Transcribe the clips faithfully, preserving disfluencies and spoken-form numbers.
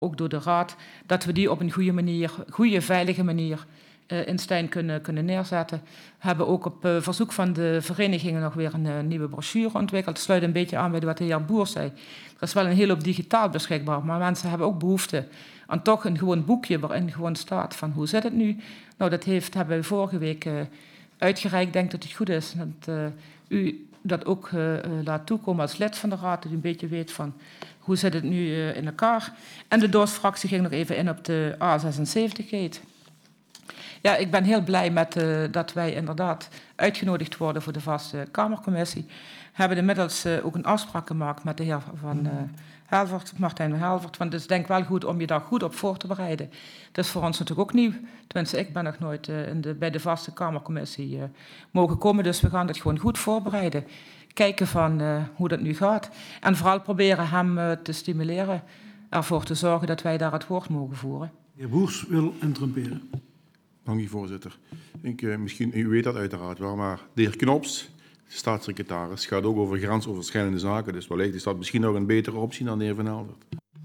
ook door de raad, dat we die op een goede manier, goede, veilige manier uh, in Stijn kunnen, kunnen neerzetten. We hebben ook op uh, verzoek van de verenigingen nog weer een uh, nieuwe brochure ontwikkeld. Het sluit een beetje aan bij wat de heer Boer zei. Er is wel een hele hoop digitaal beschikbaar, maar mensen hebben ook behoefte aan toch een gewoon boekje waarin gewoon staat van hoe zit het nu. Nou, dat heeft, hebben we vorige week uh, uitgereikt. Ik denk dat het goed is dat uh, u dat ook uh, laat toekomen als lid van de raad, dat u een beetje weet van hoe zit het nu uh, in elkaar. En de D O S-fractie ging nog even in op de A zesenzeventig-gate. Ja, ik ben heel blij met uh, dat wij inderdaad uitgenodigd worden voor de vaste Kamercommissie. We hebben inmiddels uh, ook een afspraak gemaakt met de heer van uh, Helvert, Martijn van Helvert. Want het is denk ik wel goed om je daar goed op voor te bereiden. Dat is voor ons natuurlijk ook nieuw. Tenminste, ik ben nog nooit uh, in de, bij de vaste Kamercommissie uh, mogen komen. Dus we gaan dat gewoon goed voorbereiden. Kijken van uh, hoe dat nu gaat. En vooral proberen hem uh, te stimuleren. Ervoor te zorgen dat wij daar het woord mogen voeren. De heer Boers wil interrumperen. Dank u, voorzitter. Ik, uh, misschien, u weet dat uiteraard wel, maar de heer Knops, de staatssecretaris, gaat ook over grensoverschrijdende zaken. Dus wellicht is dat misschien nog een betere optie dan de heer Van Helvert.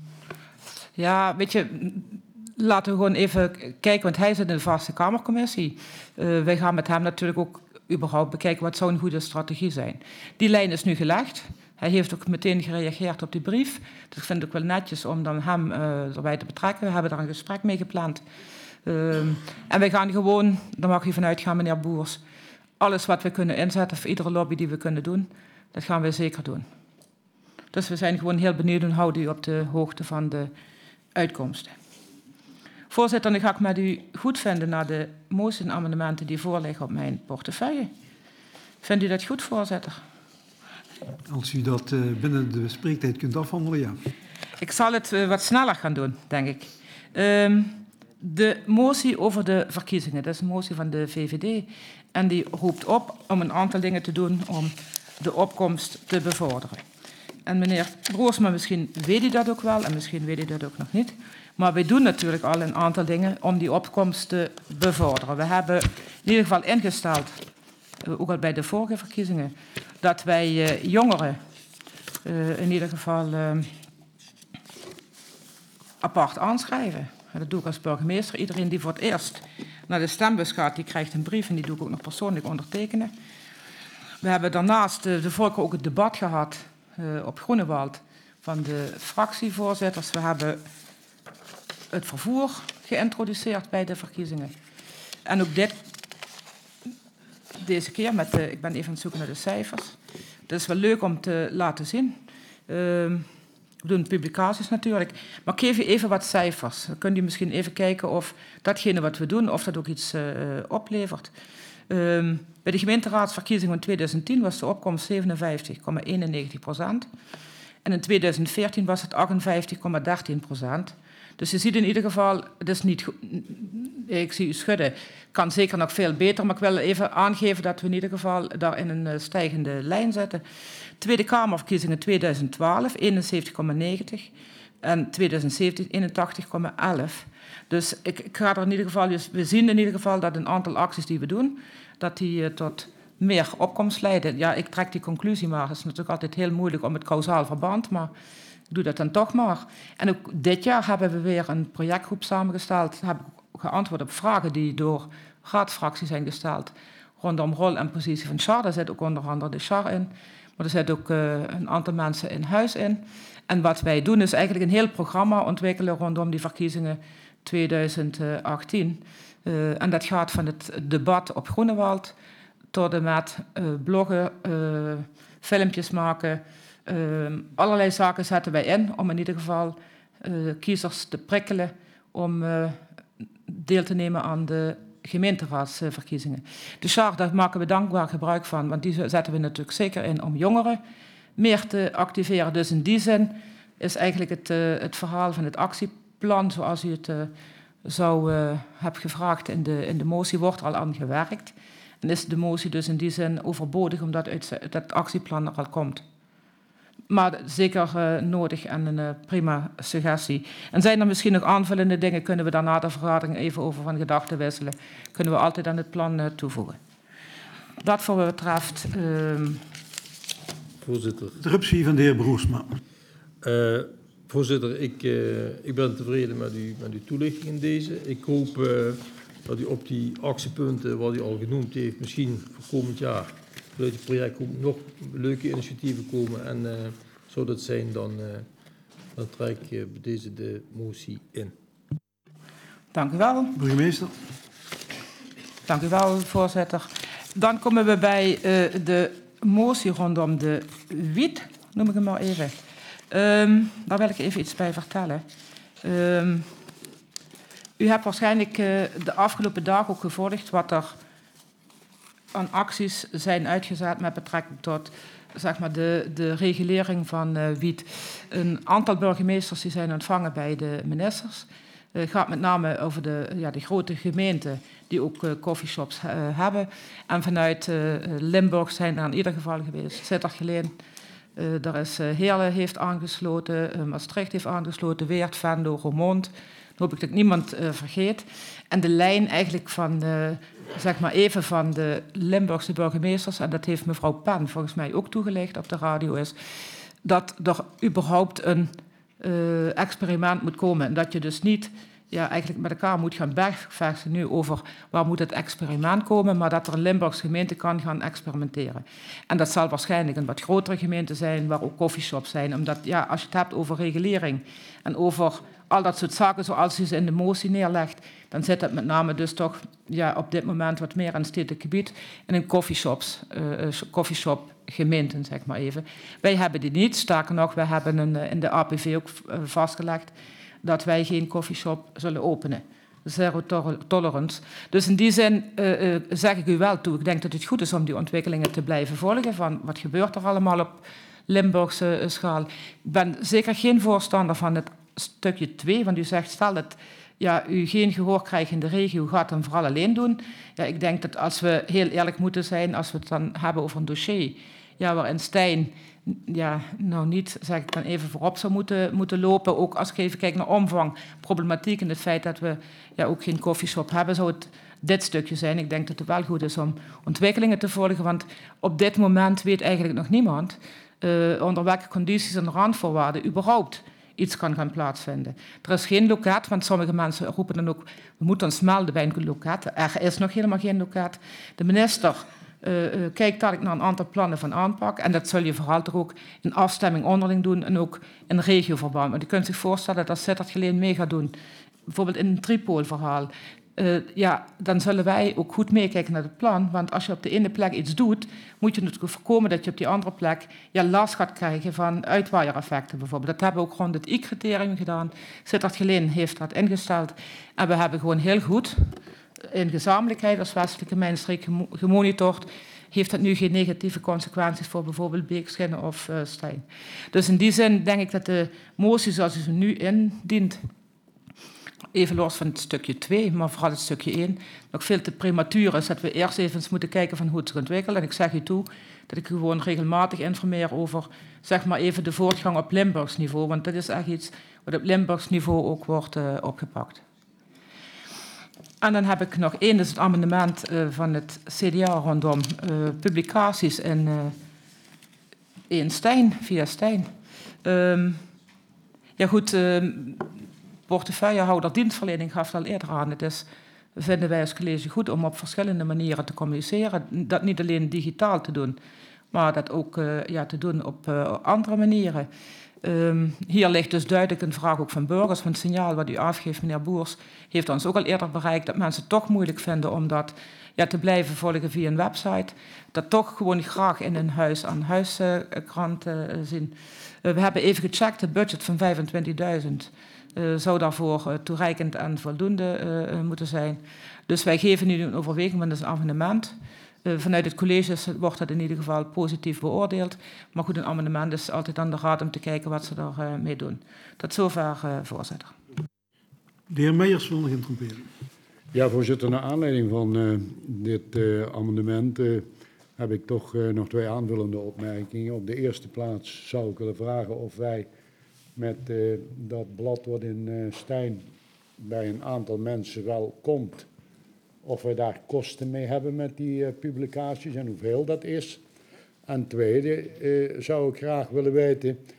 Ja, weet je, laten we gewoon even kijken, want hij zit in de vaste Kamercommissie. Uh, wij gaan met hem natuurlijk ook überhaupt bekijken wat zou een goede strategie zijn. Die lijn is nu gelegd. Hij heeft ook meteen gereageerd op die brief. Dus ik vind het ook wel netjes om dan hem uh, erbij te betrekken. We hebben daar een gesprek mee gepland. Uh, en wij gaan gewoon, daar mag je vanuit gaan, meneer Boers, alles wat we kunnen inzetten voor iedere lobby die we kunnen doen, dat gaan we zeker doen. Dus we zijn gewoon heel benieuwd en houden u op de hoogte van de uitkomsten. Voorzitter, dan ga ik met u goed vinden naar de moties en amendementen die voorliggen op mijn portefeuille. Vindt u dat goed, voorzitter? Als u dat uh, binnen de spreektijd kunt afhandelen, ja. Ik zal het uh, wat sneller gaan doen, denk ik. Um, de motie over de verkiezingen, dat is een motie van de V V D. En die roept op om een aantal dingen te doen om de opkomst te bevorderen. En meneer Broersma, misschien weet u dat ook wel en misschien weet u dat ook nog niet. Maar wij doen natuurlijk al een aantal dingen om die opkomst te bevorderen. We hebben in ieder geval ingesteld, ook al bij de vorige verkiezingen, dat wij uh, jongeren uh, in ieder geval uh, apart aanschrijven. En dat doe ik als burgemeester. Iedereen die voor het eerst naar de stembus gaat, die krijgt een brief en die doe ik ook nog persoonlijk ondertekenen. We hebben daarnaast uh, de vorige ook het debat gehad uh, op Groenewald van de fractievoorzitters. We hebben het vervoer geïntroduceerd bij de verkiezingen. En ook dit, deze keer, met de, ik ben even aan het zoeken naar de cijfers. Dat is wel leuk om te laten zien. Uh, we doen publicaties natuurlijk. Maar ik geef u even wat cijfers. Dan kunt u misschien even kijken of datgene wat we doen, of dat ook iets uh, oplevert. Uh, bij de gemeenteraadsverkiezingen van tweeduizend tien was de opkomst zevenenvijftig komma eenennegentig procent. En in tweeduizend veertien was het achtenvijftig komma dertien procent. Dus je ziet in ieder geval, het is niet goed. Ik zie u schudden, kan zeker nog veel beter, maar ik wil even aangeven dat we in ieder geval daar in een stijgende lijn zitten. Tweede Kamerverkiezingen tweeduizend twaalf, eenenzeventig komma negentig en tweeduizend zeventien eenentachtig komma elf. Dus ik, ik ga er in ieder geval, we zien in ieder geval dat een aantal acties die we doen, dat die uh, tot meer opkomst leiden. Ja, ik trek die conclusie maar. Het is natuurlijk altijd heel moeilijk om het kausaal verband, maar ik doe dat dan toch maar. En ook dit jaar hebben we weer een projectgroep samengesteld. Heb ik geantwoord op vragen die door raadsfracties zijn gesteld rondom rol en positie van Char. Daar zit ook onder andere de Char in. Maar er zitten ook uh, een aantal mensen in huis in. En wat wij doen is eigenlijk een heel programma ontwikkelen rondom die verkiezingen tweeduizend achttien. Uh, en dat gaat van het debat op Groenewald tot en met uh, bloggen, uh, filmpjes maken. Uh, allerlei zaken zetten wij in om in ieder geval uh, kiezers te prikkelen om uh, deel te nemen aan de gemeenteraadsverkiezingen. De Char, daar maken we dankbaar gebruik van, want die zetten we natuurlijk zeker in om jongeren meer te activeren. Dus in die zin is eigenlijk het, uh, het verhaal van het actieplan, zoals u het uh, zou uh, hebben gevraagd in de, in de motie, wordt er al aan gewerkt. En is de motie dus in die zin overbodig, omdat uit dat actieplan er al komt. Maar zeker uh, nodig en een uh, prima suggestie. En zijn er misschien nog aanvullende dingen, kunnen we daarna de vergadering even over van gedachten wisselen. Kunnen we altijd aan het plan uh, toevoegen. Dat voor wat betreft... Uh... Voorzitter. Interruptie van de heer Broersma. Uh, Voorzitter, ik, uh, ik ben tevreden met uw, met uw toelichting in deze. Ik hoop uh, dat u op die actiepunten wat u al genoemd heeft, misschien voor komend jaar vanuit het project nog leuke initiatieven komen. En uh, zou dat zijn, dan, uh, dan trek ik uh, deze de motie in. Dank u wel. Burgemeester. Dank u wel, voorzitter. Dan komen we bij uh, de motie rondom de wiet, noem ik hem maar even. Um, daar wil ik even iets bij vertellen. Um, u hebt waarschijnlijk uh, de afgelopen dagen ook gevolgd wat er aan acties zijn uitgezet met betrekking tot zeg maar, de, de regulering van uh, wiet. Een aantal burgemeesters die zijn ontvangen bij de ministers. Het uh, gaat met name over de, ja, de grote gemeenten die ook uh, coffeeshops uh, hebben. En vanuit uh, Limburg zijn er in ieder geval geweest. Sittard-Geleen, uh, daar is uh, Heerlen heeft aangesloten, uh, Maastricht heeft aangesloten, Weert, Venlo, Roermond. Dan hoop ik dat ik niemand uh, vergeet. En de lijn eigenlijk van, uh, zeg maar even van de Limburgse burgemeesters, en dat heeft mevrouw Pen volgens mij ook toegelicht op de radio, is dat er überhaupt een uh, experiment moet komen. En dat je dus niet ja, eigenlijk met elkaar moet gaan bergvechten nu over waar moet het experiment komen, maar dat er een Limburgse gemeente kan gaan experimenteren. En dat zal waarschijnlijk een wat grotere gemeente zijn, waar ook coffeeshops zijn. Omdat ja, als je het hebt over regulering en over al dat soort zaken zoals u ze in de motie neerlegt, dan zit het met name dus toch ja, op dit moment wat meer aan het stedelijk gebied en in coffeeshops, uh, coffeeshop gemeenten, zeg maar even. Wij hebben die niet, sterker nog, wij hebben een, in de A P V ook vastgelegd dat wij geen coffeeshop zullen openen. Zero tolerance. Dus in die zin uh, uh, zeg ik u wel toe, ik denk dat het goed is om die ontwikkelingen te blijven volgen, van wat gebeurt er allemaal op Limburgse uh, schaal. Ik ben zeker geen voorstander van het stukje twee, want u zegt, stel dat ja, u geen gehoor krijgt in de regio, gaat dan vooral alleen doen. Ja, ik denk dat als we heel eerlijk moeten zijn, als we het dan hebben over een dossier, ja, waarin Stijn ja, nou niet, zeg ik dan even, voorop zou moeten, moeten lopen, ook als ik even kijk naar omvang, problematiek en het feit dat we ja, ook geen coffeeshop hebben, zou het dit stukje zijn. Ik denk dat het wel goed is om ontwikkelingen te volgen, want op dit moment weet eigenlijk nog niemand uh, onder welke condities en randvoorwaarden überhaupt iets kan gaan plaatsvinden. Er is geen loket, want sommige mensen roepen dan ook, we moeten ons melden bij een loket. Er is nog helemaal geen loket. De minister uh, uh, kijkt dadelijk naar een aantal plannen van aanpak en dat zul je vooral toch ook in afstemming onderling doen en ook in regioverband. Want je kunt zich voorstellen dat als Sittard-Geleen mee gaat doen, bijvoorbeeld in een tripoolverhaal, Uh, ja, dan zullen wij ook goed meekijken naar het plan. Want als je op de ene plek iets doet, moet je natuurlijk voorkomen dat je op die andere plek ja, last gaat krijgen van uitwaaiereffecten bijvoorbeeld. Dat hebben we ook rond het I-criterium gedaan. Sittard-Geleen heeft dat ingesteld. En we hebben gewoon heel goed in gezamenlijkheid als Westelijke Mijnstreek gemonitord. Heeft dat nu geen negatieve consequenties voor bijvoorbeeld Beekschinnen of uh, Stijn. Dus in die zin denk ik dat de motie zoals u ze nu indient, even los van het stukje twee, maar vooral het stukje één, nog veel te prematuur is dat we eerst even moeten kijken van hoe het zich ontwikkelt. En ik zeg u toe dat ik gewoon regelmatig informeer over, zeg maar even, de voortgang op Limburgs niveau. Want dat is echt iets wat op Limburgs niveau ook wordt uh, opgepakt. En dan heb ik nog één, dat is het amendement uh, van het C D A rondom uh, publicaties in, uh, in Stijn, via Stijn. Um, ja goed, uh, portefeuillehouder dienstverlening gaf het al eerder aan. Het is, vinden wij als college goed om op verschillende manieren te communiceren. Dat niet alleen digitaal te doen, maar dat ook uh, ja, te doen op uh, andere manieren. Um, hier ligt dus duidelijk een vraag ook van burgers. Want het signaal wat u afgeeft, meneer Boers, heeft ons ook al eerder bereikt dat mensen het toch moeilijk vinden om dat ja, te blijven volgen via een website. Dat toch gewoon graag in een huis aan huiskrant uh, zien. Uh, we hebben even gecheckt, het budget van vijfentwintigduizend uh, zou daarvoor uh, toereikend en voldoende uh, moeten zijn. Dus wij geven nu een overweging, want dat is een amendement. Uh, vanuit het college wordt dat in ieder geval positief beoordeeld. Maar goed, een amendement is altijd aan de raad om te kijken wat ze daar uh, mee doen. Tot zover, uh, voorzitter. De heer Meijers wil nog interromperen. Ja, voorzitter, naar aanleiding van uh, dit uh, amendement uh, heb ik toch uh, nog twee aanvullende opmerkingen. Op de eerste plaats zou ik willen vragen of wij met uh, dat blad wat in uh, Stijn bij een aantal mensen wel komt, of we daar kosten mee hebben met die uh, publicaties en hoeveel dat is. En tweede uh, zou ik graag willen weten,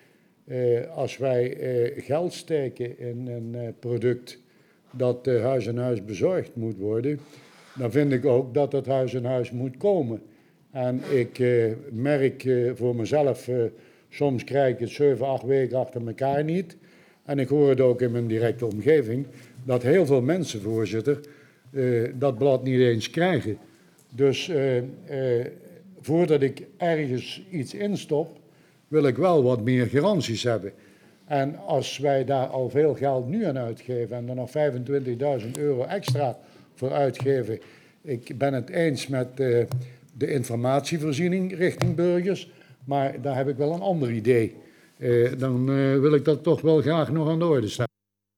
Uh, als wij uh, geld steken in een uh, product dat uh, huis aan huis bezorgd moet worden, dan vind ik ook dat het huis aan huis moet komen. En ik uh, merk uh, voor mezelf, uh, soms krijg ik het zeven, acht weken achter elkaar niet. En ik hoor het ook in mijn directe omgeving, dat heel veel mensen, voorzitter, uh, dat blad niet eens krijgen. Dus uh, uh, voordat ik ergens iets instop, wil ik wel wat meer garanties hebben. En als wij daar al veel geld nu aan uitgeven en er nog vijfentwintigduizend euro extra voor uitgeven, ik ben het eens met uh, de informatievoorziening richting burgers, maar daar heb ik wel een ander idee. Uh, dan uh, wil ik dat toch wel graag nog aan de orde stellen.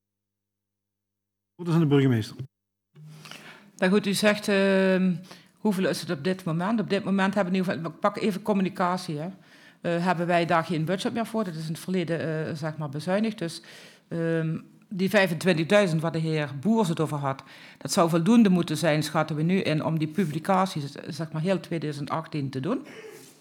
Wat is aan de burgemeester? Nou goed, u zegt, uh, hoeveel is het op dit moment? Op dit moment hebben we in ieder geval, ik pak even communicatie, hè. Uh, hebben wij daar geen budget meer voor. Dat is in het verleden uh, zeg maar bezuinigd. Dus uh, die vijfentwintigduizend waar de heer Boers het over had, dat zou voldoende moeten zijn, schatten we nu in, om die publicaties zeg maar heel twintig achttien te doen.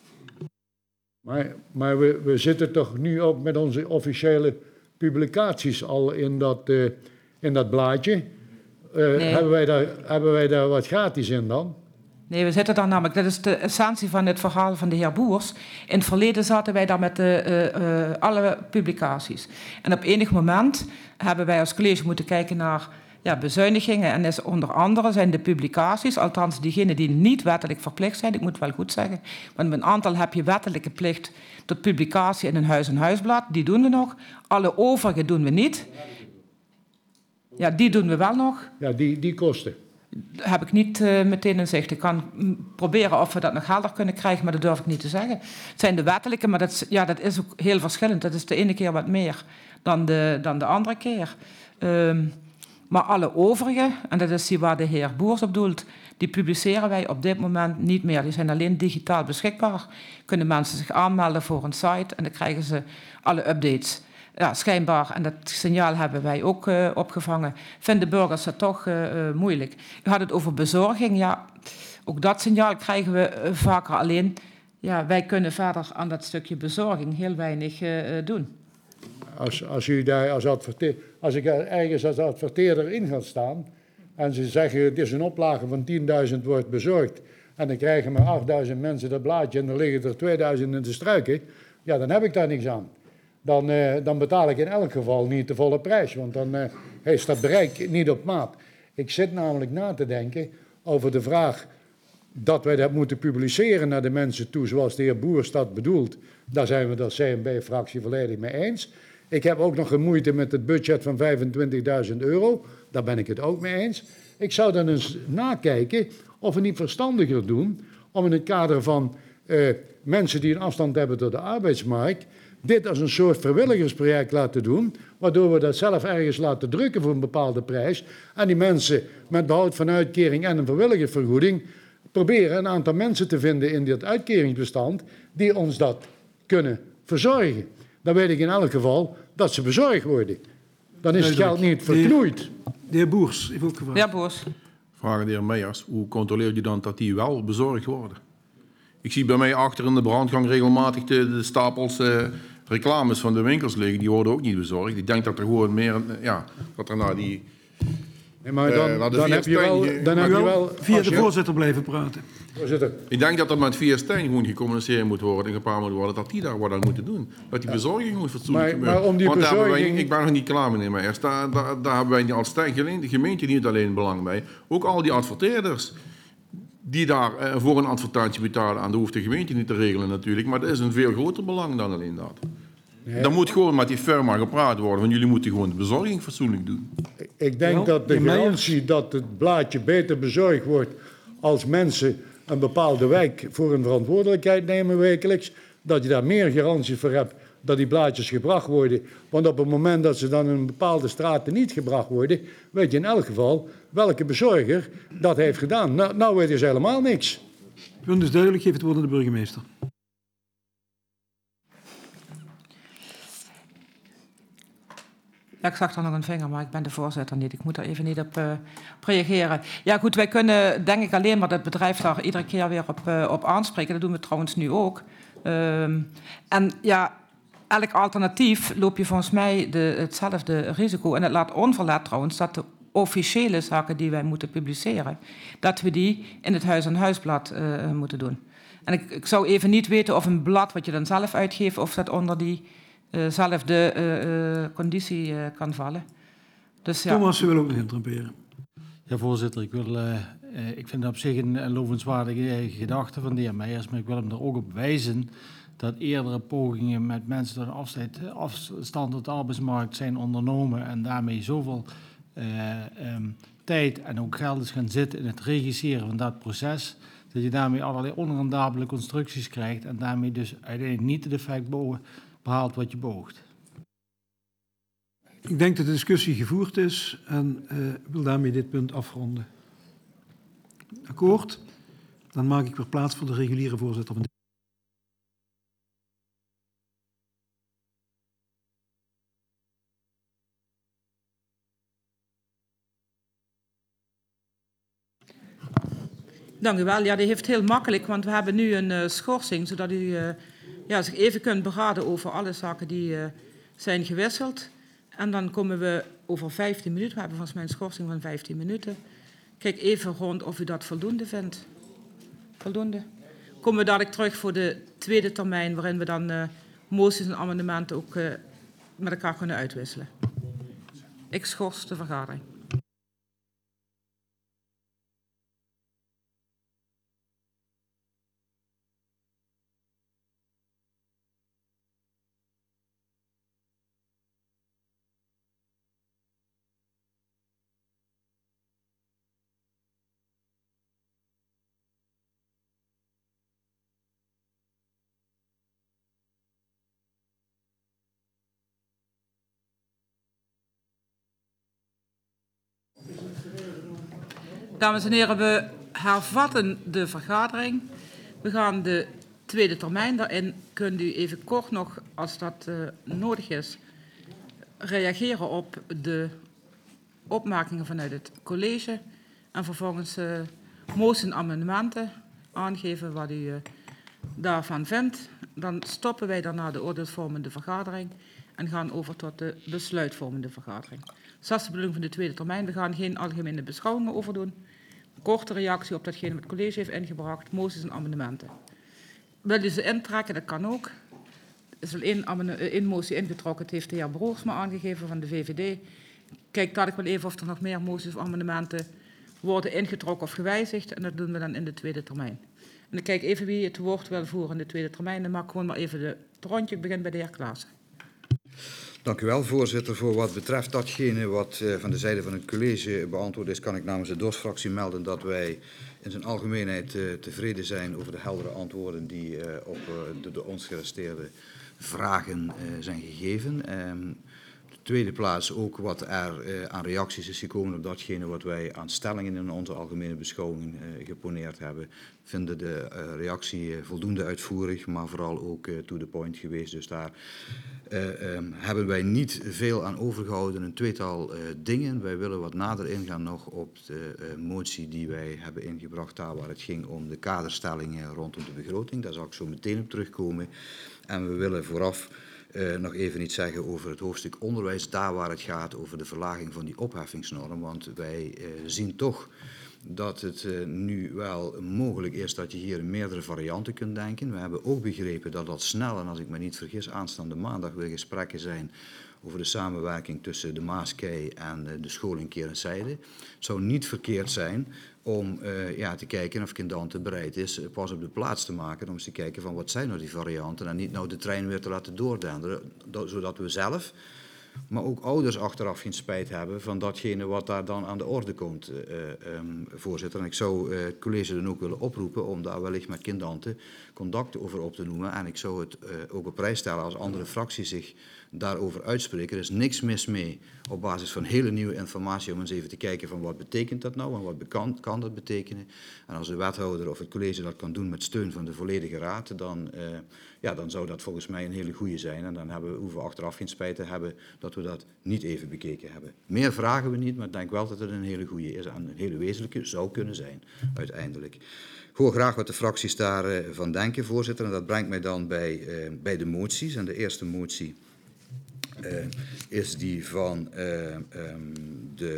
Maar, maar we, we zitten toch nu ook met onze officiële publicaties al in dat, uh, in dat blaadje. Uh, nee. hebben, wij daar, hebben wij daar wat gratis in dan? Nee, we zitten daar namelijk, dat is de essentie van het verhaal van de heer Boers. In het verleden zaten wij daar met de, uh, uh, alle publicaties. En op enig moment hebben wij als college moeten kijken naar ja, bezuinigingen. En is onder andere zijn de publicaties, althans diegenen die niet wettelijk verplicht zijn, ik moet wel goed zeggen, want met een aantal heb je wettelijke plicht tot publicatie in een huis-en-huisblad, die doen we nog. Alle overige doen we niet. Ja, die doen we wel nog. Ja, die, die kosten. Heb ik niet uh, meteen in zicht. Ik kan proberen of we dat nog helder kunnen krijgen, maar dat durf ik niet te zeggen. Het zijn de wettelijke, maar dat is, ja, dat is ook heel verschillend. Dat is de ene keer wat meer dan de, dan de andere keer. Um, maar alle overige, en dat is die waar de heer Boers op doelt, die publiceren wij op dit moment niet meer. Die zijn alleen digitaal beschikbaar. Kunnen mensen zich aanmelden voor een site en dan krijgen ze alle updates. Ja, schijnbaar, en dat signaal hebben wij ook uh, opgevangen, vinden burgers dat toch uh, uh, moeilijk. U had het over bezorging, ja, ook dat signaal krijgen we uh, vaker. Alleen, ja, wij kunnen verder aan dat stukje bezorging heel weinig uh, doen. Als, als, u daar als, adverteer, als ik ergens als adverteerder in ga staan en ze zeggen het is een oplage van tienduizend wordt bezorgd en dan krijgen maar achtduizend mensen dat blaadje en dan liggen er tweeduizend in de struiken, ja, dan heb ik daar niks aan. Dan, uh, dan betaal ik in elk geval niet de volle prijs, want dan uh, is dat bereik niet op maat. Ik zit namelijk na te denken over de vraag dat wij dat moeten publiceren naar de mensen toe, zoals de heer Boers dat bedoelt. Daar zijn we de C N B-fractie volledig mee eens. Ik heb ook nog een moeite met het budget van vijfentwintigduizend euro, daar ben ik het ook mee eens. Ik zou dan eens nakijken of we niet verstandiger doen om in het kader van uh, mensen die een afstand hebben tot de arbeidsmarkt, dit als een soort vrijwilligersproject laten doen, waardoor we dat zelf ergens laten drukken voor een bepaalde prijs. En die mensen met behoud van uitkering en een vrijwilligersvergoeding proberen een aantal mensen te vinden in dit uitkeringsbestand die ons dat kunnen verzorgen. Dan weet ik in elk geval dat ze bezorgd worden. Dan is het geld niet verknoeid. De heer Boers heeft ook gevraagd. Ja, Boers. Vragen de heer Meijers, hoe controleer je dan dat die wel bezorgd worden? Ik zie bij mij achter in de brandgang regelmatig de, de stapels uh, reclames van de winkels liggen. Die worden ook niet bezorgd. Ik denk dat er gewoon meer, uh, ja, dat er naar die... Nee, maar dan, uh, dan heb je wel... Dan heb je wel via de je, voorzitter blijven praten. Voorzitter. Ik denk dat er met via Stijn gewoon gecommuniceerd moet worden en gepaard moet worden dat die daar wat aan moeten doen. Dat die bezorging gewoon fatsoenlijk maar, gebeurt. maar om die Want daar bezorging... hebben wij, ik ben nog niet klaar mee, maar eerst, daar, daar, daar hebben wij als Stijn, de gemeente niet alleen belang bij. Ook al die adverteerders die daar uh, voor een advertentie betalen aan, de hoeft de gemeente niet te regelen natuurlijk, maar dat is een veel groter belang dan alleen dat. Nee. Dan moet gewoon met die firma gepraat worden, want jullie moeten gewoon de bezorging fatsoenlijk doen. Ik denk ja, dat de garantie dat het blaadje beter bezorgd wordt als mensen een bepaalde wijk voor een verantwoordelijkheid nemen wekelijks, dat je daar meer garanties voor hebt dat die blaadjes gebracht worden. Want op het moment dat ze dan in een bepaalde straten niet gebracht worden, weet je in elk geval welke bezorger dat heeft gedaan. Nou, nou weet je dus helemaal niks. Het punt is duidelijk, geef het woord aan de burgemeester. Ja, ik zag er nog een vinger, maar ik ben de voorzitter niet. Ik moet er even niet op, uh, op reageren. Ja goed, wij kunnen denk ik alleen maar het bedrijf daar iedere keer weer op, uh, op aanspreken. Dat doen we trouwens nu ook. Um, en ja, elk alternatief loop je volgens mij de, hetzelfde risico. En het laat onverlet trouwens dat de officiële zaken die wij moeten publiceren, dat we die in het Huis-aan-Huisblad uh, moeten doen. En ik, ik zou even niet weten of een blad wat je dan zelf uitgeeft, of dat onder diezelfde uh, uh, conditie uh, kan vallen. Dus, ja. Thomas, wil ook nog interromperen. Ja, voorzitter, ik, wil, uh, uh, ik vind het op zich een, een lovenswaardige gedachte van de heer Meijers, maar ik wil hem er ook op wijzen dat eerdere pogingen met mensen tot een afstand, afstand tot de arbeidsmarkt zijn ondernomen en daarmee zoveel uh, um, tijd en ook geld is gaan zitten in het regisseren van dat proces, dat je daarmee allerlei onrendabele constructies krijgt en daarmee dus uiteindelijk niet het effect behaalt wat je beoogt. Ik denk dat de discussie gevoerd is en uh, wil daarmee dit punt afronden. Akkoord? Dan maak ik weer plaats voor de reguliere voorzitter van de... Dank u wel. Ja, die heeft heel makkelijk, want we hebben nu een uh, schorsing, zodat u uh, ja, zich even kunt beraden over alle zaken die uh, zijn gewisseld. En dan komen we over vijftien minuten, we hebben volgens mij een schorsing van vijftien minuten. Kijk even rond of u dat voldoende vindt. Voldoende. Komen we dadelijk terug voor de tweede termijn, waarin we dan uh, moties en amendementen ook uh, met elkaar kunnen uitwisselen. Ik schors de vergadering. Dames en heren, we hervatten de vergadering. We gaan de tweede termijn. Daarin kunt u even kort nog, als dat uh, nodig is, reageren op de opmerkingen vanuit het college. En vervolgens uh, moties en amendementen aangeven wat u uh, daarvan vindt. Dan stoppen wij daarna de oordeelsvormende vergadering en gaan over tot de besluitvormende vergadering. Dus dat is de bedoeling van de tweede termijn. We gaan geen algemene beschouwingen over doen. Korte reactie op datgene wat het college heeft ingebracht, moties en amendementen. Wil u ze intrekken? Dat kan ook. Er is al één, één motie ingetrokken, het heeft de heer Broogsma aangegeven van de V V D. Kijk dadelijk wel even of er nog meer moties of amendementen worden ingetrokken of gewijzigd. En dat doen we dan in de tweede termijn. En ik kijk even wie het woord wil voeren in de tweede termijn. Dan maak ik gewoon maar even de, het rondje. Ik begin bij de heer Klaassen. Dank u wel, voorzitter. Voor wat betreft datgene wat uh, van de zijde van het college beantwoord is, kan ik namens de D O S-fractie melden dat wij in zijn algemeenheid uh, tevreden zijn over de heldere antwoorden die uh, op uh, de door ons geresteerde vragen uh, zijn gegeven. Um, op de tweede plaats ook wat er uh, aan reacties is gekomen op datgene wat wij aan stellingen in onze algemene beschouwing uh, geponeerd hebben. Vinden de uh, reactie uh, voldoende uitvoerig, maar vooral ook uh, to the point geweest. Dus daar Uh, um, hebben wij niet veel aan overgehouden, een tweetal uh, dingen. Wij willen wat nader ingaan nog op de uh, motie die wij hebben ingebracht, daar waar het ging om de kaderstellingen rondom de begroting. Daar zal ik zo meteen op terugkomen. En we willen vooraf uh, nog even iets zeggen over het hoofdstuk onderwijs, daar waar het gaat over de verlaging van die opheffingsnorm. Want wij uh, zien toch dat het uh, nu wel mogelijk is dat je hier in meerdere varianten kunt denken. We hebben ook begrepen dat dat snel, en als ik me niet vergis, aanstaande maandag weer gesprekken zijn over de samenwerking tussen de Maaskei en uh, de school in Kerenzijde. Het zou niet verkeerd zijn om uh, ja, te kijken of Kindante bereid is uh, pas op de plaats te maken, om eens te kijken van wat zijn nou die varianten en niet nou de trein weer te laten doordenderen, zodat we zelf, maar ook ouders achteraf geen spijt hebben van datgene wat daar dan aan de orde komt, uh, um, voorzitter. En ik zou uh, het college dan ook willen oproepen om daar wellicht met Kindante contact over op te noemen. En ik zou het uh, ook op prijs stellen als andere fracties zich daarover uitspreken. Er is niks mis mee op basis van hele nieuwe informatie om eens even te kijken van wat betekent dat nou en wat kan, kan dat betekenen. En als de wethouder of het college dat kan doen met steun van de volledige raad, dan uh, ja, dan zou dat volgens mij een hele goede zijn. En dan hebben we, hoeven we achteraf geen spijt te hebben dat we dat niet even bekeken hebben. Meer vragen we niet, maar ik denk wel dat het een hele goede is. En een hele wezenlijke zou kunnen zijn, uiteindelijk. Ik hoor graag wat de fracties daarvan denken, voorzitter. En dat brengt mij dan bij, uh, bij de moties. En de eerste motie uh, is die van uh, um, de